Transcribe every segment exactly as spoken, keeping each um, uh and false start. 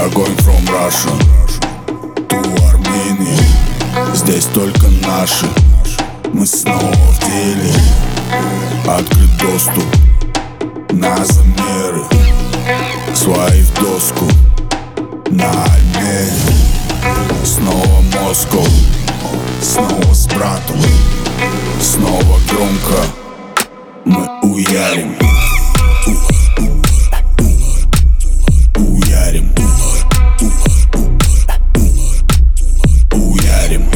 огонь from Russia to Армении. Здесь только наши, мы снова в деле. Открыт доступ на замеры, свои в доску на Альмере. Снова Москва, снова с братом, снова громко мы уярим. Уярим. Уярим.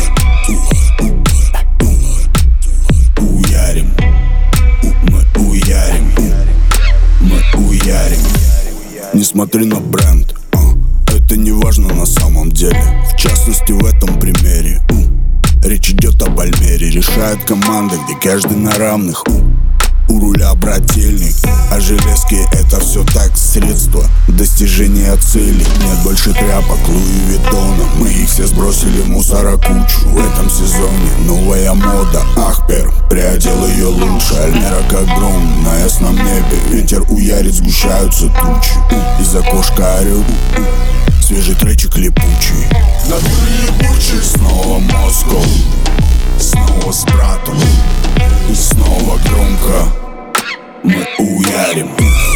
Уярим. Мы уярим. Мы уярим. Не смотри на бренд, это не важно на самом деле. В частности в этом примере речь идет об Альмере. Решает команда, где каждый на равных. У руля брательник, а железки это все так, средство достижения цели. Нет больше тряпок Луи Виттона, мы их все сбросили в мусорокучу. В этом сезоне новая мода, Ахпер приодел ее лучше. Альмера как гром на ясном небе, ветер уярит, сгущаются тучи. Из окошка орёт свежий тречик липучий. Липучий. Снова Москва, снова с братом, и снова громко мы уярим.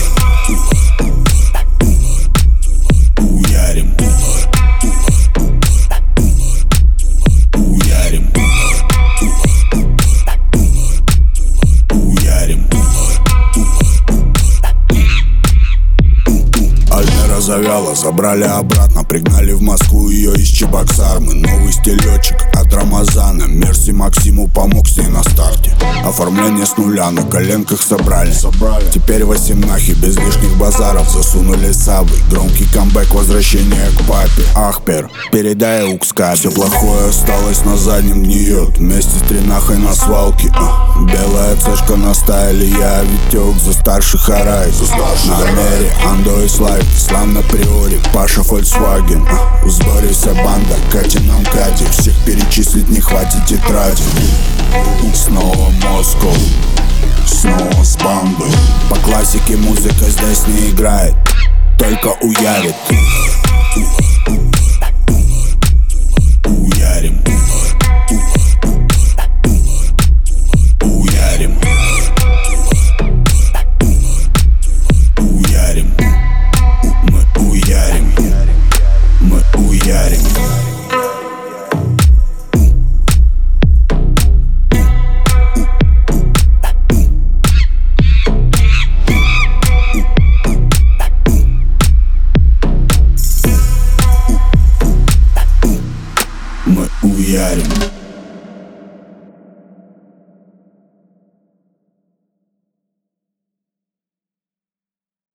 Уярим. Уярим. Уярим. Альмера завяла, забрали обратно, пригнали в Москву ее из Чебоксар. Мы новый стилечек от Рамазана, Мерси Максиму помог с ней на старте. Оформление с нуля, на коленках собрали, собрали. Теперь восемнахи, без лишних базаров, засунули сабы. Громкий камбэк, возвращение к папе. Ахпер, передай укска. Все плохое осталось на заднем, гниет вместе с тринахой на свалке. а, Белая цешка на стайле, я Витек за старших арай. На Альмере, Андо и Слайд, Ислам на приоре, Паша Фольксваген. а, В сборе вся банда, Катя нам Катя. Всех перечислить не хватит тетради. Снова Москва, снова с бандой. По классике музыка здесь не играет, только уярит. Уярим. Уярим. Уярим. Мы уярим. Мы уярим. Мы уярим.